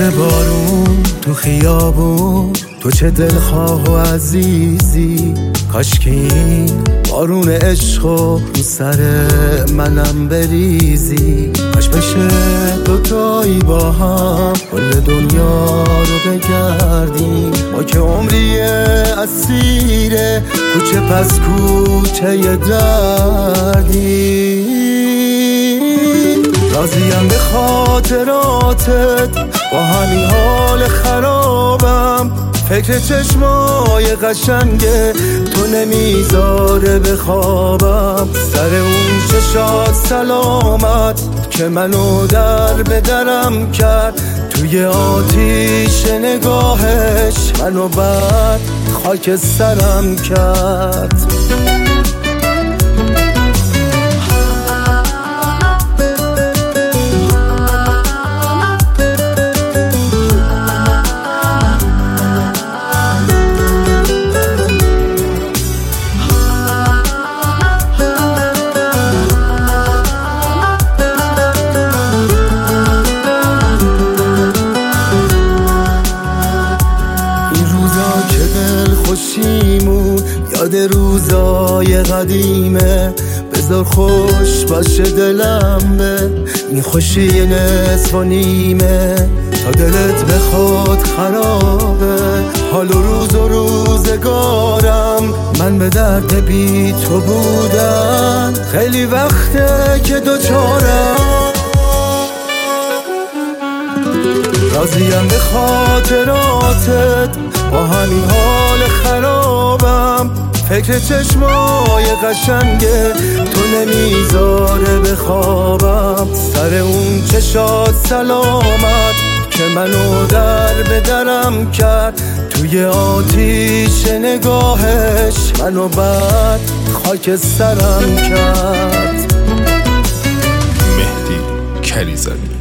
مثل بارون تو خیابون، تو چه دلخواه و عزیزی. کاش که این بارون عشقو رو سر منم بریزی. کاش بشه دوتایی با هم کل دنیا رو بگردیم. ما که عمری اسیر کوچه پس کوچه دردیم. راضیم به خاطراتت با همین حال خرابم. فکر چشمای قشنگه تو نمیذاره بخوابم. سر اون چشات سلامت که منو در به درم کرد. توی آتیش نگاهش منو بعد خاک سرم کرد. خوشیمون یاد روزای قدیمه. بذار خوش باشه دلم به این خوشی نصف و نیمه. تا دلت بخواد خرابه حال و روزگارم. من به درد بی تو بودم خیلی وقته که دوچارم. راضیم به خاطراتت با همین حال خرابم. فکر چشمای قشنگه تو نمیذاره بخوابم. سر اون چشات سلامت که منو در به درم کرد. توی آتیش نگاهش منو بعد خاک سرم کرد. مهدی کریزانی.